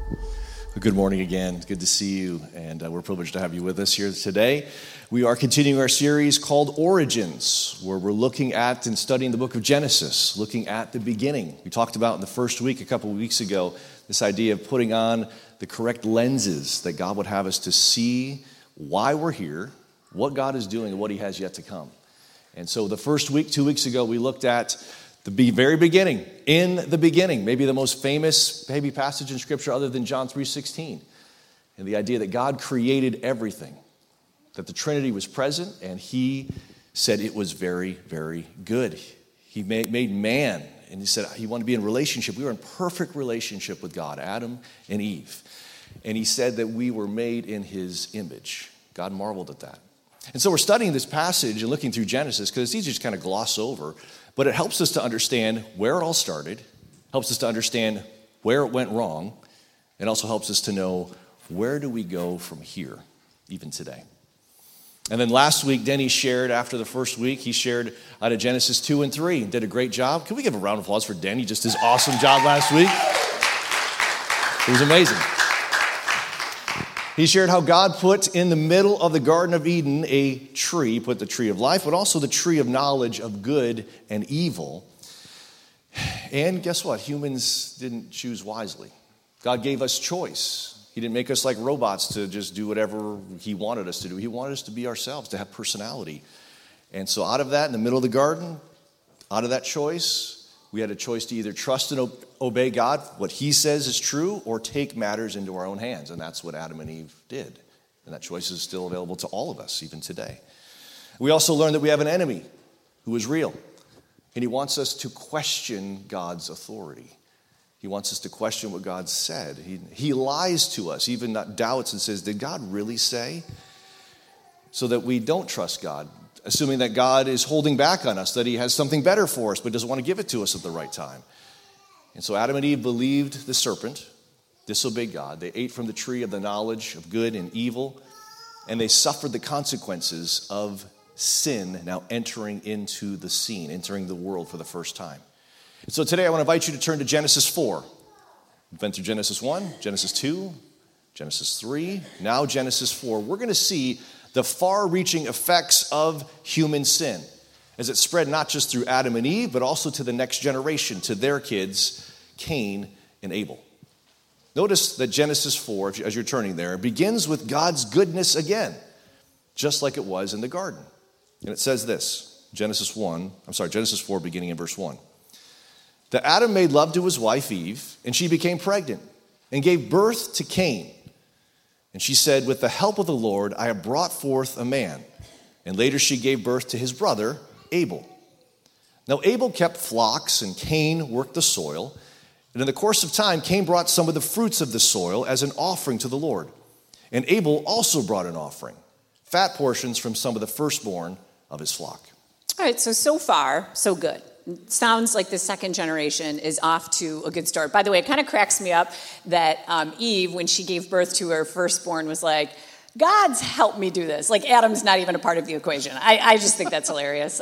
Good morning again. Good to see you, and we're privileged to have you with us here today. We are continuing our series called Origins, where we're looking at and studying the book of Genesis, looking at the beginning. We talked about in the first week, a couple of weeks ago, this idea of putting on the correct lenses that God would have us to see why we're here, what God is doing, and what He has yet to come. And so the first week, 2 weeks ago, we looked at the very beginning, in the beginning, maybe the most famous passage in Scripture other than John 3:16, and the idea that God created everything, that the Trinity was present, and He said it was very, very good. He made man, and He said He wanted to be in relationship. We were in perfect relationship with God, Adam and Eve, and He said that we were made in His image. God marveled at that. And so we're studying this passage and looking through Genesis because it's easy to just kind of gloss over, but it helps us to understand where it all started, helps us to understand where it went wrong, and also helps us to know where do we go from here, even today. And then last week, Denny shared, after the first week, he shared out of Genesis 2 and 3 and did a great job. Can we give a round of applause for Denny, just his awesome job last week? It was amazing. He shared how God put in the middle of the Garden of Eden a tree, put the tree of life, but also the tree of knowledge of good and evil. And guess what? Humans didn't choose wisely. God gave us choice. He didn't make us like robots to just do whatever He wanted us to do. He wanted us to be ourselves, to have personality. And so out of that, in the middle of the garden, out of that choice, we had a choice to either trust and obey God, what He says is true, or take matters into our own hands. And that's what Adam and Eve did. And that choice is still available to all of us, even today. We also learned that we have an enemy who is real. And he wants us to question God's authority. He wants us to question what God said. He lies to us, even not doubts and says, did God really say? So that we don't trust God, assuming that God is holding back on us, that He has something better for us, but doesn't want to give it to us at the right time. And so Adam and Eve believed the serpent, disobeyed God. They ate from the tree of the knowledge of good and evil, and they suffered the consequences of sin now entering into the scene, entering the world for the first time. And so today I want to invite you to turn to Genesis 4. We've been through Genesis 1, Genesis 2, Genesis 3, now Genesis 4. We're going to see the far-reaching effects of human sin as it spread not just through Adam and Eve, but also to the next generation, to their kids, Cain and Abel. Notice that Genesis 4, as you're turning there, begins with God's goodness again, just like it was in the garden. And it says this, Genesis 4, beginning in verse 1. That Adam made love to his wife Eve, and she became pregnant and gave birth to Cain. And she said, with the help of the Lord, I have brought forth a man. And later she gave birth to his brother, Abel. Now Abel kept flocks, and Cain worked the soil. And in the course of time, Cain brought some of the fruits of the soil as an offering to the Lord. And Abel also brought an offering, fat portions from some of the firstborn of his flock. All right, so far, so good. Sounds like the second generation is off to a good start. By the way, it kind of cracks me up that Eve, when she gave birth to her firstborn, was like, God's helped me do this. Like Adam's not even a part of the equation. I just think that's hilarious.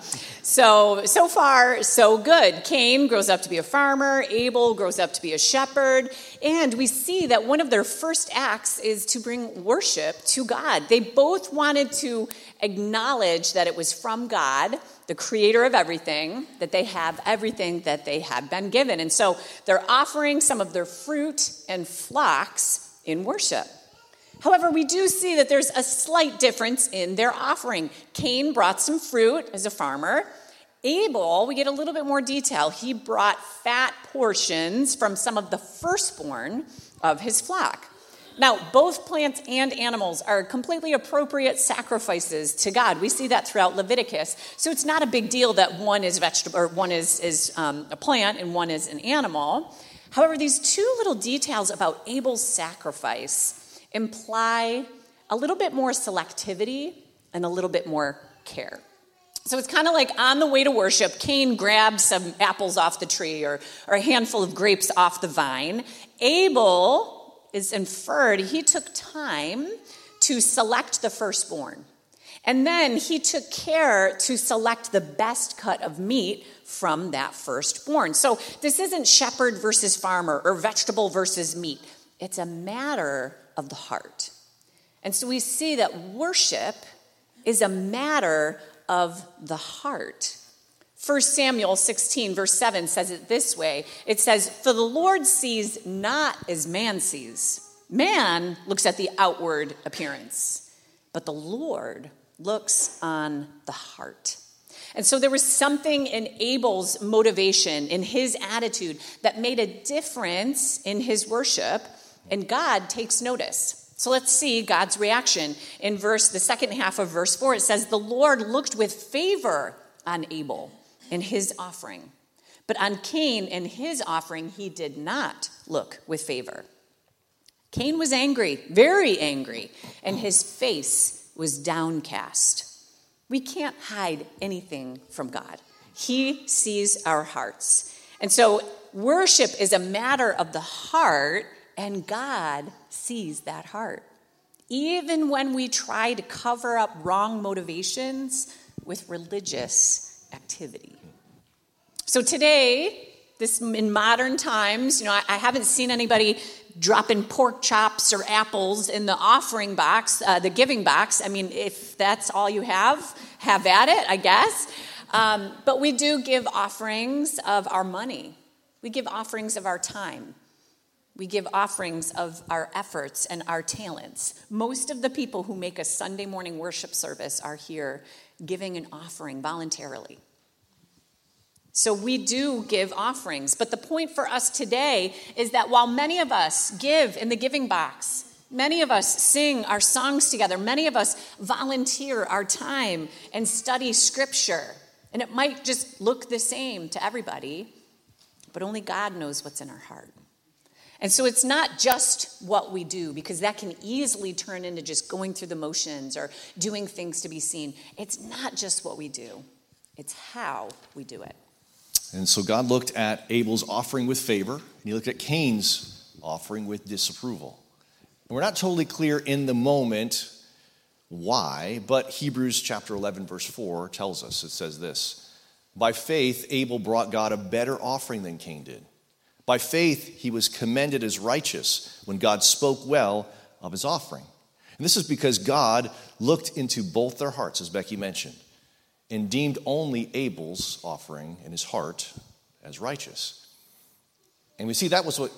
So far, so good. Cain grows up to be a farmer. Abel grows up to be a shepherd. And we see that one of their first acts is to bring worship to God. They both wanted to acknowledge that it was from God, the creator of everything, that they have everything that they have been given. And so they're offering some of their fruit and flocks in worship. However, we do see that there's a slight difference in their offering. Cain brought some fruit as a farmer. Abel, we get a little bit more detail. He brought fat portions from some of the firstborn of his flock. Now, both plants and animals are completely appropriate sacrifices to God. We see that throughout Leviticus. So it's not a big deal that one is vegetable, or one is a plant and one is an animal. However, these two little details about Abel's sacrifice imply a little bit more selectivity and a little bit more care. So it's kind of like on the way to worship, Cain grabbed some apples off the tree or a handful of grapes off the vine. Abel is inferred, he took time to select the firstborn. And then he took care to select the best cut of meat from that firstborn. So this isn't shepherd versus farmer or vegetable versus meat. It's a matter of the heart. And so we see that worship is a matter of the heart. 1 Samuel 16, verse 7 says it this way. It says, "For the Lord sees not as man sees. Man looks at the outward appearance, but the Lord looks on the heart." And so there was something in Abel's motivation, in his attitude, that made a difference in his worship, and God takes notice. So let's see God's reaction. In the second half of verse 4, it says, "The Lord looked with favor on Abel and his offering, but on Cain and his offering he did not look with favor." Cain was angry, very angry, and his face was downcast. We can't hide anything from God. He sees our hearts. And so worship is a matter of the heart, and God sees that heart. Even when we try to cover up wrong motivations with religious activity. So today, in modern times, I haven't seen anybody dropping pork chops or apples in the offering box, the giving box. I mean, if that's all you have at it, I guess. But we do give offerings of our money. We give offerings of our time. We give offerings of our efforts and our talents. Most of the people who make a Sunday morning worship service are here giving an offering voluntarily. So we do give offerings. But the point for us today is that while many of us give in the giving box, many of us sing our songs together, many of us volunteer our time and study Scripture, and it might just look the same to everybody, but only God knows what's in our heart. And so it's not just what we do, because that can easily turn into just going through the motions or doing things to be seen. It's not just what we do. It's how we do it. And so God looked at Abel's offering with favor, and he looked at Cain's offering with disapproval. And we're not totally clear in the moment why, but Hebrews chapter 11, verse 4 tells us. It says this: "By faith, Abel brought God a better offering than Cain did. By faith, he was commended as righteous when God spoke well of his offering." And this is because God looked into both their hearts, as Becky mentioned, and deemed only Abel's offering in his heart as righteous. And we see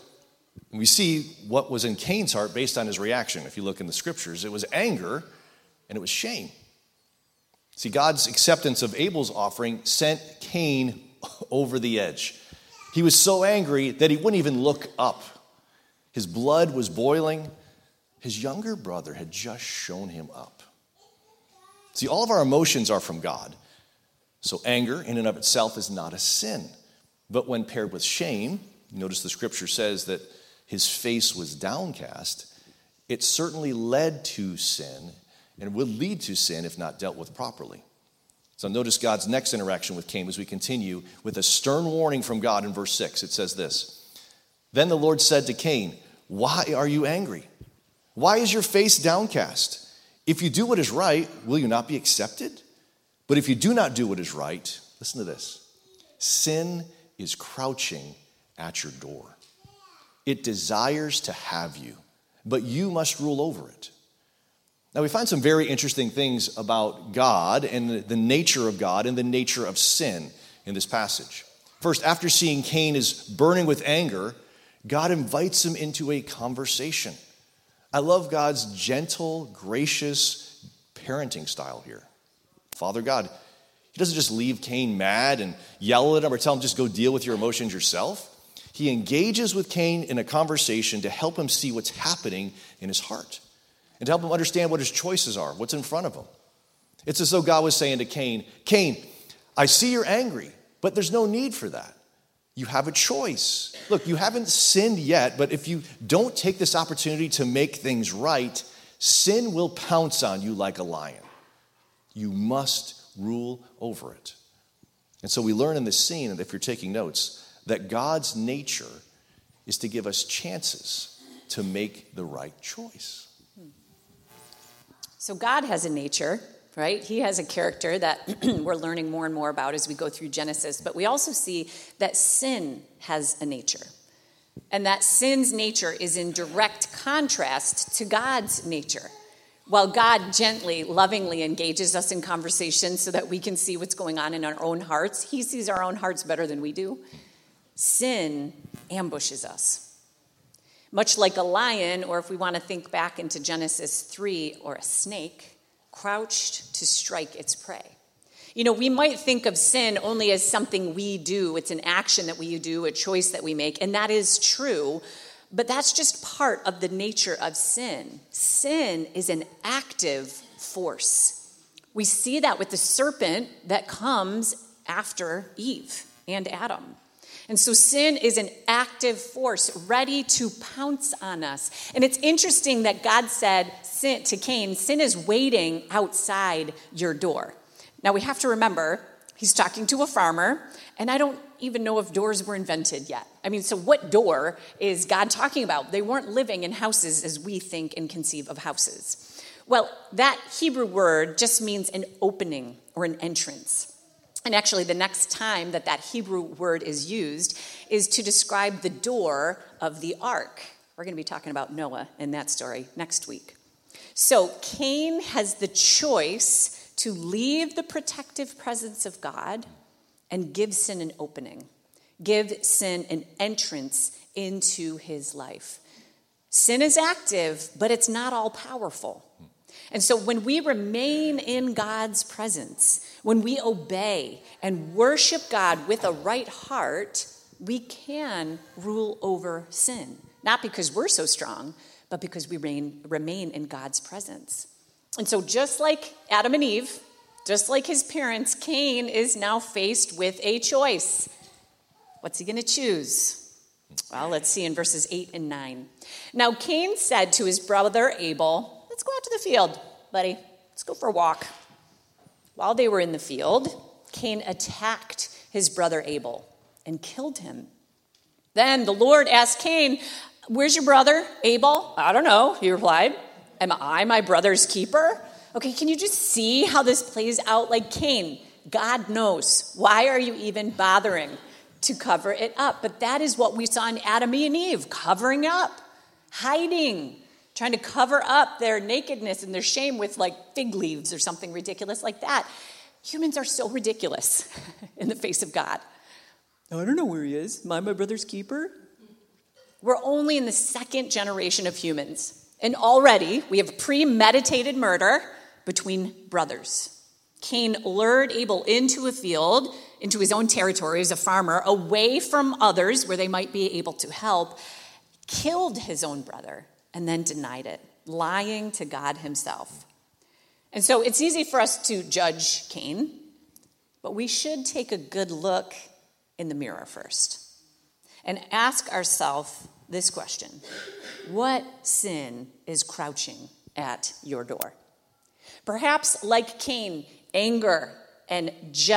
what was in Cain's heart based on his reaction. If you look in the scriptures, it was anger and it was shame. See, God's acceptance of Abel's offering sent Cain over the edge. He was so angry that he wouldn't even look up. His blood was boiling. His younger brother had just shown him up. See, all of our emotions are from God. So anger in and of itself is not a sin. But when paired with shame, notice the scripture says that his face was downcast. It certainly led to sin and would lead to sin if not dealt with properly. So notice God's next interaction with Cain as we continue with a stern warning from God in verse 6. It says this: "Then the Lord said to Cain, 'Why are you angry? Why is your face downcast? If you do what is right, will you not be accepted? But if you do not do what is right,'" listen to this, "sin is crouching at your door. It desires to have you, but you must rule over it." Now, we find some very interesting things about God and the nature of God and the nature of sin in this passage. First, after seeing Cain is burning with anger, God invites him into a conversation. I love God's gentle, gracious parenting style here. Father God, he doesn't just leave Cain mad and yell at him or tell him just go deal with your emotions yourself. He engages with Cain in a conversation to help him see what's happening in his heart and to help him understand what his choices are, what's in front of him. It's as though God was saying to Cain, "Cain, I see you're angry, but there's no need for that. You have a choice. Look, you haven't sinned yet, but if you don't take this opportunity to make things right, sin will pounce on you like a lion. You must rule over it." And so we learn in this scene, and if you're taking notes, that God's nature is to give us chances to make the right choice. So God has a nature, right? He has a character that we're learning more and more about as we go through Genesis. But we also see that sin has a nature. and that sin's nature is in direct contrast to God's nature. While God gently, lovingly engages us in conversation so that we can see what's going on in our own hearts, he sees our own hearts better than we do. Sin ambushes us. Much like a lion, or if we want to think back into Genesis 3, or a snake, crouched to strike its prey. You know, we might think of sin only as something we do. It's an action that we do, a choice that we make, and that is true. But that's just part of the nature of sin. Sin is an active force. We see that with the serpent that comes after Eve and Adam. And so sin is an active force ready to pounce on us. And it's interesting that God said to Cain, sin is waiting outside your door. Now we have to remember, he's talking to a farmer, and I don't even know if doors were invented yet. I mean, so what door is God talking about? They weren't living in houses as we think and conceive of houses. Well, that Hebrew word just means an opening or an entrance. And actually, the next time that Hebrew word is used is to describe the door of the ark. We're going to be talking about Noah in that story next week. So Cain has the choice to leave the protective presence of God and give sin an opening, give sin an entrance into his life. Sin is active, but it's not all powerful. And so when we remain in God's presence, when we obey and worship God with a right heart, we can rule over sin. Not because we're so strong, but because we remain in God's presence. And so just like Adam and Eve, just like his parents, Cain is now faced with a choice. What's he going to choose? Well, let's see in verses 8 and 9. Now Cain said to his brother Abel, let's go out to the field, buddy. Let's go for a walk. While they were in the field, Cain attacked his brother Abel and killed him. Then the Lord asked Cain, where's your brother, Abel? I don't know, he replied. Am I my brother's keeper? Okay, can you just see how this plays out? Like Cain, God knows. Why are you even bothering to cover it up? But that is what we saw in Adam and Eve, covering up, hiding, trying to cover up their nakedness and their shame with like fig leaves or something ridiculous like that. Humans are so ridiculous in the face of God. I don't know where he is. Am I my brother's keeper? We're only in the second generation of humans. And already we have premeditated murder between brothers. Cain lured Abel into a field, into his own territory as a farmer, away from others where they might be able to help, killed his own brother, and then denied it, lying to God himself. And so it's easy for us to judge Cain, but we should take a good look in the mirror first and ask ourselves this question: what sin is crouching at your door? Perhaps, like Cain, anger and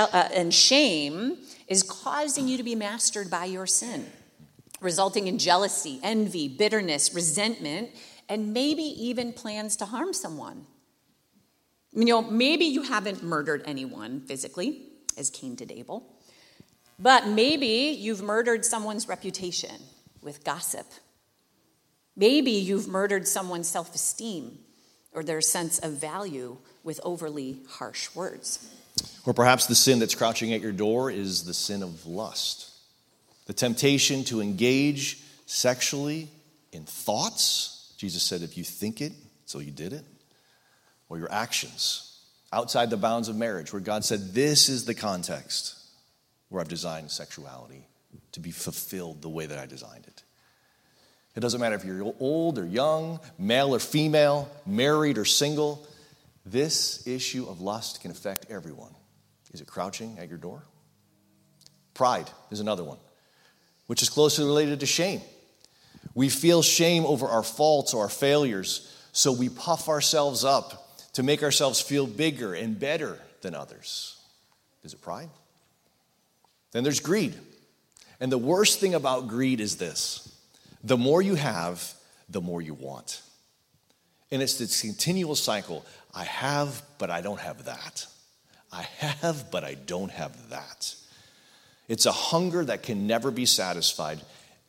shame is causing you to be mastered by your sin, resulting in jealousy, envy, bitterness, resentment, and maybe even plans to harm someone. You know, maybe you haven't murdered anyone physically, as Cain did Abel, but maybe you've murdered someone's reputation with gossip. Maybe you've murdered someone's self-esteem or their sense of value with overly harsh words. Or perhaps the sin that's crouching at your door is the sin of lust. The temptation to engage sexually in thoughts. Jesus said, if you think it, so you did it. Or your actions outside the bounds of marriage, where God said, this is the context where I've designed sexuality to be fulfilled the way that I designed it. It doesn't matter if you're old or young, male or female, married or single. This issue of lust can affect everyone. Is it crouching at your door? Pride is another one, which is closely related to shame. We feel shame over our faults or our failures, so we puff ourselves up to make ourselves feel bigger and better than others. Is it pride? Then there's greed. And the worst thing about greed is this: the more you have, the more you want. And it's this continual cycle. I have, but I don't have that. I have, but I don't have that. It's a hunger that can never be satisfied,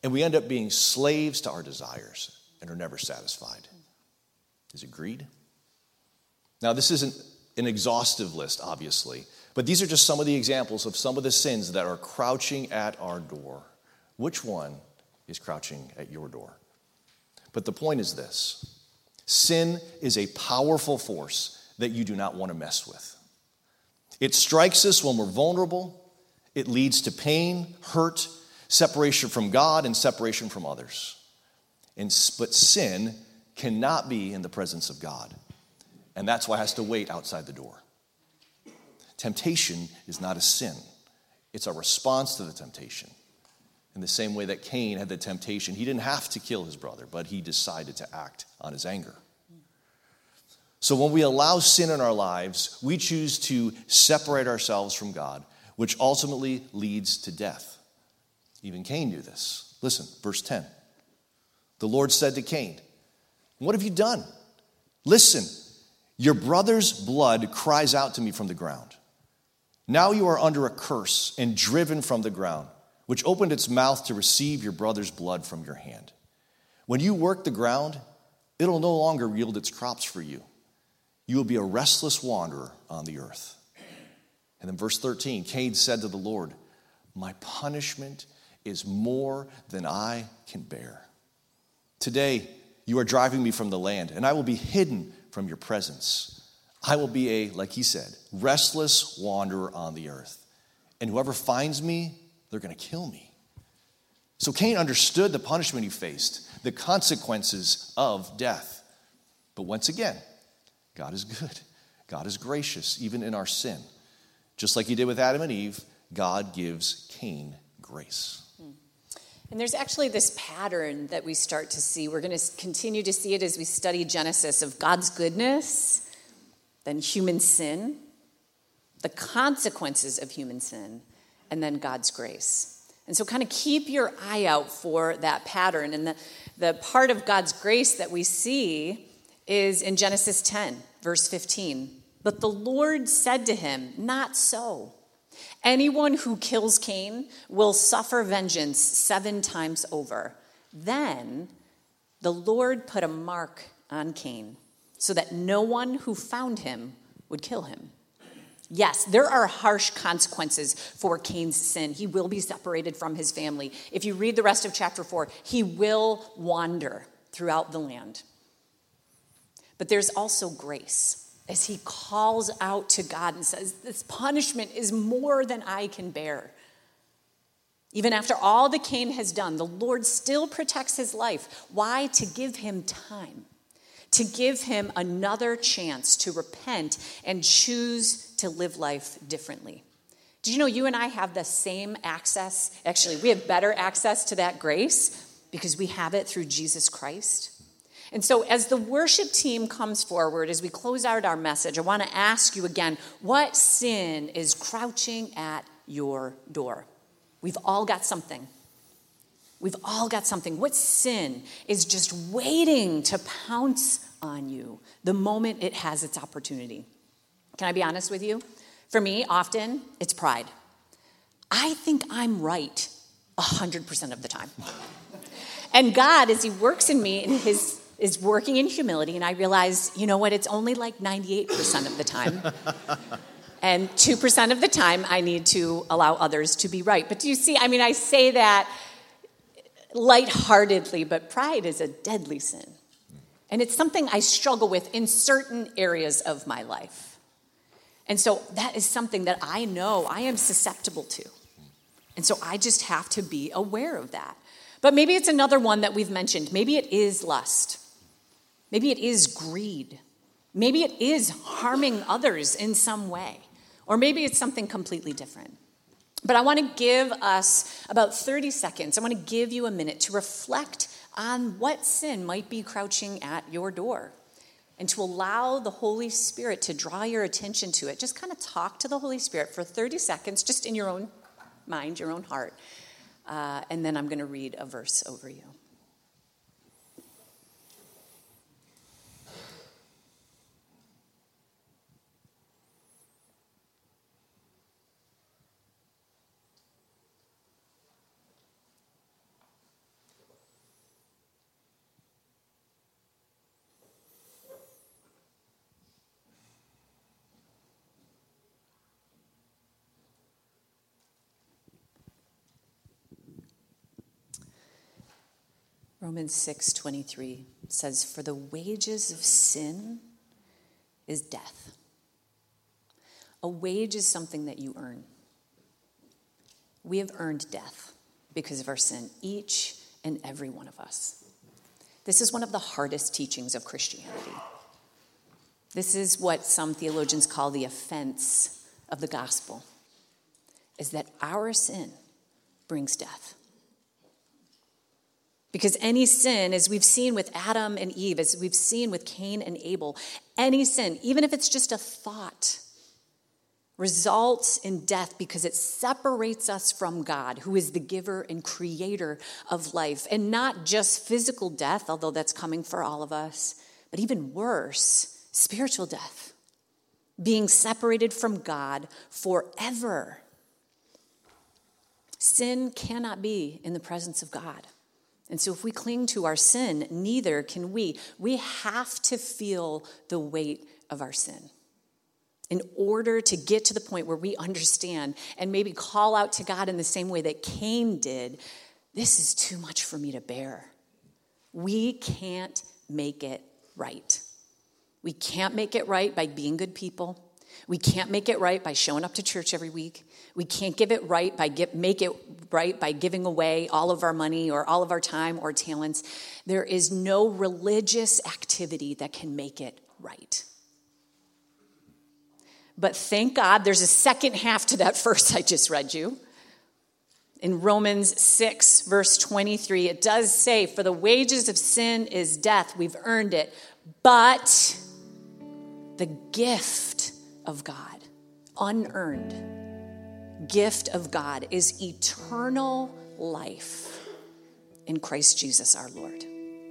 And we end up being slaves to our desires and are never satisfied. Is it greed? Now, this isn't an exhaustive list, obviously, but these are just some of the examples of some of the sins that are crouching at our door. Which one is crouching at your door? But the point is this: sin is a powerful force that you do not want to mess with. It strikes us when we're vulnerable. It leads to pain, hurt, separation from God, and separation from others. But sin cannot be in the presence of God. And that's why it has to wait outside the door. Temptation is not a sin. It's a response to the temptation. In the same way that Cain had the temptation, he didn't have to kill his brother, but he decided to act on his anger. So when we allow sin in our lives, we choose to separate ourselves from God, which ultimately leads to death. Even Cain knew this. Listen, verse 10. The Lord said to Cain, "What have you done? Listen, your brother's blood cries out to me from the ground. Now you are under a curse and driven from the ground, which opened its mouth to receive your brother's blood from your hand. When you work the ground, it'll no longer yield its crops for you. You will be a restless wanderer on the earth." And then verse 13, Cain said to the Lord, "My punishment is more than I can bear. Today you are driving me from the land, and I will be hidden from your presence. I will be a," like he said, "restless wanderer on the earth. And whoever finds me, they're going to kill me." So Cain understood the punishment he faced, the consequences of death. But once again, God is good. God is gracious, even in our sin. Just like he did with Adam and Eve, God gives Cain grace. And there's actually this pattern that we start to see. We're going to continue to see it as we study Genesis, of God's goodness, then human sin, the consequences of human sin, and then God's grace. And so kind of keep your eye out for that pattern. And the part of God's grace that we see is in Genesis 10, verse 15. "But the Lord said to him, 'Not so. Anyone who kills Cain will suffer vengeance 7 times over.' Then the Lord put a mark on Cain so that no one who found him would kill him." Yes, there are harsh consequences for Cain's sin. He will be separated from his family. If you read the rest of chapter 4, he will wander throughout the land. But there's also grace as he calls out to God and says, "This punishment is more than I can bear." Even after all that Cain has done, the Lord still protects his life. Why? To give him time, to give him another chance to repent and choose to live life differently. Did you know you and I have the same access? Actually, we have better access to that grace because we have it through Jesus Christ. And so as the worship team comes forward, as we close out our message, I want to ask you again, what sin is crouching at your door? We've all got something. We've all got something. What sin is just waiting to pounce on you the moment it has its opportunity? Can I be honest with you? For me, often, it's pride. I think I'm right 100% of the time. And God, as he works in me, is working in humility, and I realize, you know what, it's only like 98% of the time. And 2% of the time, I need to allow others to be right. But do you see, I say that lightheartedly, but pride is a deadly sin. And it's something I struggle with in certain areas of my life. And so that is something that I know I am susceptible to. And so I just have to be aware of that. But maybe it's another one that we've mentioned. Maybe it is lust. Maybe it is greed. Maybe it is harming others in some way. Or maybe it's something completely different. But I want to give us about 30 seconds. I want to give you a minute to reflect on what sin might be crouching at your door and to allow the Holy Spirit to draw your attention to it. Just kind of talk to the Holy Spirit for 30 seconds, just in your own mind, your own heart. And then I'm going to read a verse over you. Romans 6:23 says, "For the wages of sin is death." A wage is something that you earn. We have earned death because of our sin, each and every one of us. This is one of the hardest teachings of Christianity. This is what some theologians call the offense of the gospel, is that our sin brings death. Because any sin, as we've seen with Adam and Eve, as we've seen with Cain and Abel, any sin, even if it's just a thought, results in death because it separates us from God, who is the giver and creator of life. And not just physical death, although that's coming for all of us, but even worse, spiritual death. Being separated from God forever. Sin cannot be in the presence of God. And so if we cling to our sin, neither can we. We have to feel the weight of our sin in order to get to the point where we understand and maybe call out to God in the same way that Cain did. This is too much for me to bear. We can't make it right. We can't make it right by being good people. We can't make it right by showing up to church every week. We can't make it right by giving away all of our money or all of our time or talents. There is no religious activity that can make it right. But thank God there's a second half to that verse I just read you. In Romans 6, verse 23, it does say, "For the wages of sin is death." We've earned it. But the gift of God, unearned gift of God, is eternal life in Christ Jesus our Lord.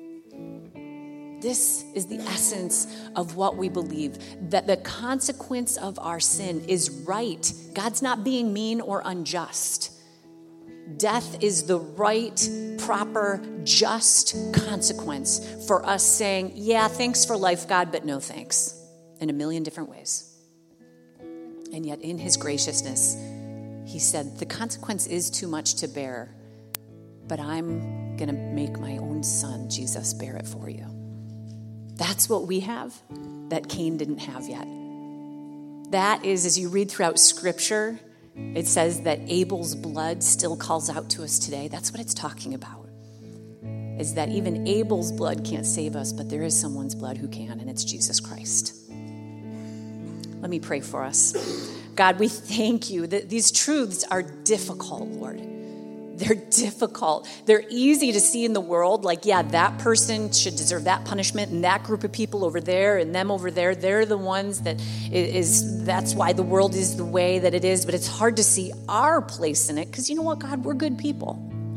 This is the essence of what we believe, that the consequence of our sin is right. God's not being mean or unjust. Death is the right, proper, just consequence for us saying, yeah, thanks for life, God, but no thanks, in a million different ways. And yet in his graciousness, he said, the consequence is too much to bear, but I'm going to make my own son, Jesus, bear it for you. That's what we have that Cain didn't have yet. That is, as you read throughout Scripture, it says that Abel's blood still calls out to us today. That's what it's talking about, is that even Abel's blood can't save us, but there is someone's blood who can, and it's Jesus Christ. Let me pray for us. God, we thank you that these truths are difficult, Lord. They're difficult. They're easy to see in the world, like, yeah, that person should deserve that punishment, and that group of people over there and them over there, they're the ones that's why the world is the way that it is. But it's hard to see our place in it because you know what, God, we're good people.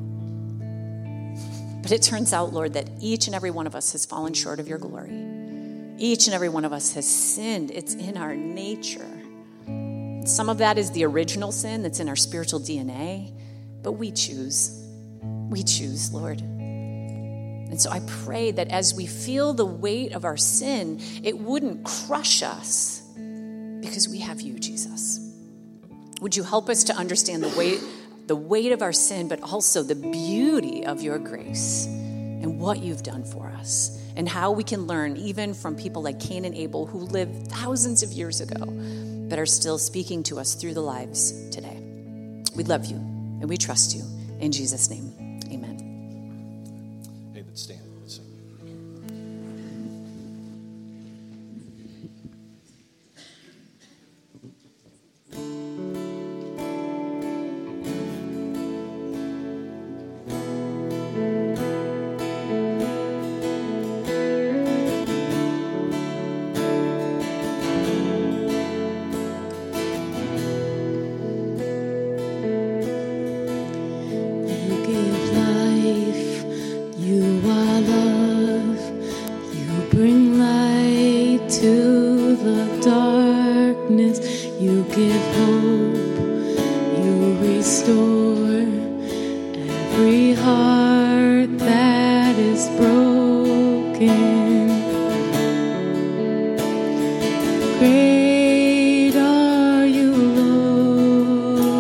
But it turns out, Lord, that each and every one of us has fallen short of your glory. Each and every one of us has sinned. It's in our nature. Some of that is the original sin that's in our spiritual DNA. But we choose, Lord. And so I pray that as we feel the weight of our sin, it wouldn't crush us because we have you, Jesus. Would you help us to understand the weight of our sin, but also the beauty of your grace and what you've done for us and how we can learn even from people like Cain and Abel who lived thousands of years ago but are still speaking to us through the lives today. We love you. And we trust you. In Jesus' name, amen. Hey, let's stand. Let's sing.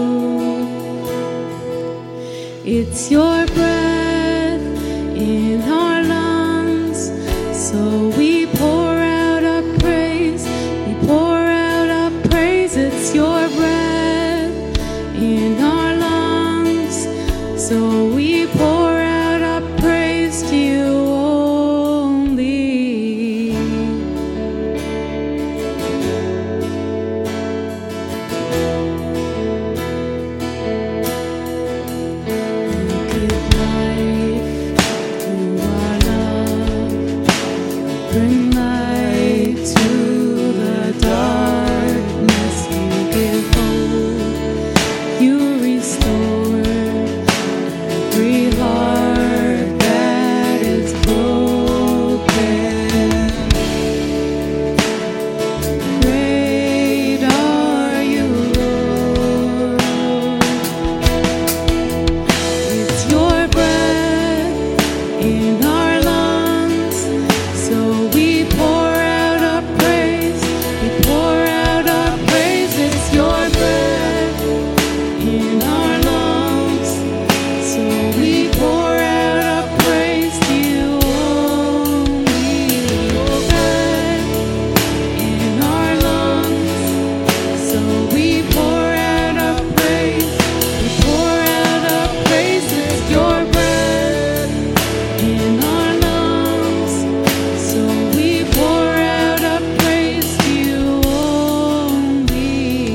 It's your breath in So we pour out our praise. We pour out our praise. It's your breath in our lungs. So we pour out our praise to you only. You give life to our love. Bring light to the darkness. You give hope. You restore every heart that is broken. Great are you, Lord. It's your breath in our lungs. So we pour out our praise. We pour out our praise. It's your breath in our lungs. So we pour out our praise to you only. Your breath in our lungs. So we pour out our praise. We pour out our praise. It's your breath in our lungs. So we pour out our praise to you only.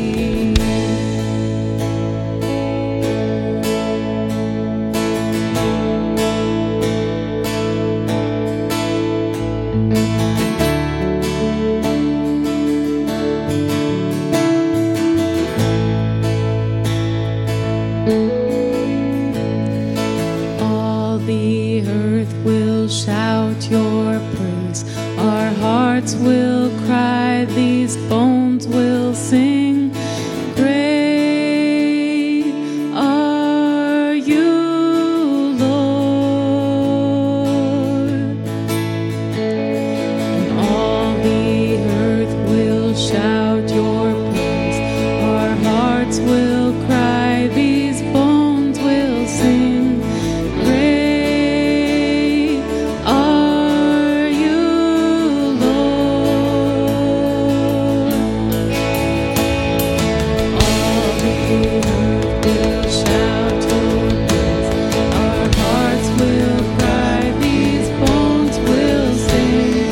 All the earth will shout your praise. Our hearts will cry. These bones will sing. Great are you, Lord. And all the earth will shout your praise. Our hearts will cry. These bones will sing. Great are you, Lord. All the earth will shout your praise. Our hearts will cry. These bones will sing.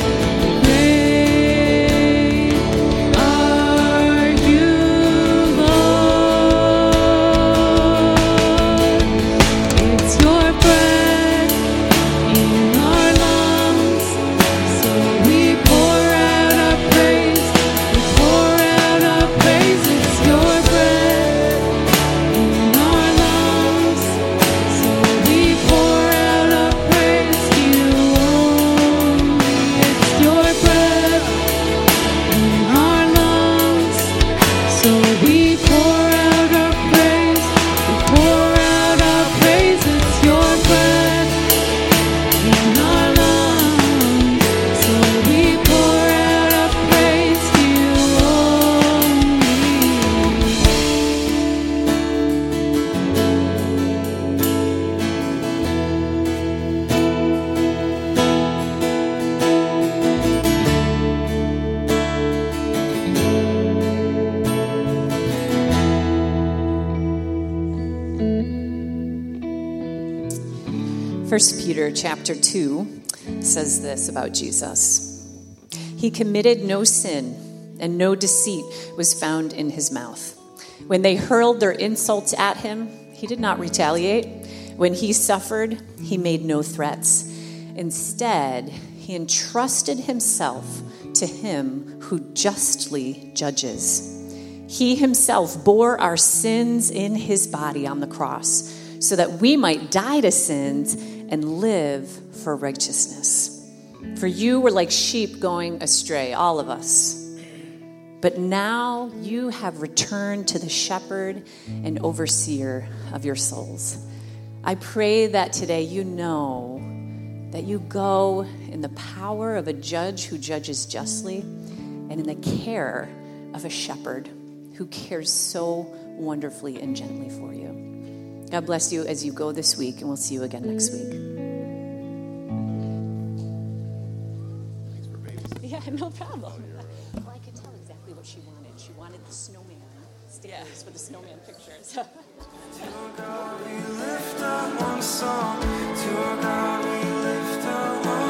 Great are you, Lord. It's your breath in our lungs. So we pour out our praise. We pour out our praise. It's your breath in our lungs. So we pour out our praise to you only. It's your breath in our lungs. So we pour out our praise. We pour out our praise. It's your breath in our lungs. So we pour out our praise to you only. First Peter chapter 2 says this about Jesus. He committed no sin, and no deceit was found in his mouth. When they hurled their insults at him, he did not retaliate. When he suffered, he made no threats. Instead, he entrusted himself to him who justly judges. He himself bore our sins in his body on the cross, so that we might die to sins and live for righteousness. For you were like sheep going astray, all of us. But now you have returned to the shepherd and overseer of your souls. I pray that today you know that you go in the power of a judge who judges justly and in the care of a shepherd who cares so wonderfully and gently for you. God bless you as you go this week, and we'll see you again next week. No problem. Well, I could tell exactly what she wanted. She wanted the snowman stickers for the snowman pictures. To our God we lift up one song. To our God we lift up one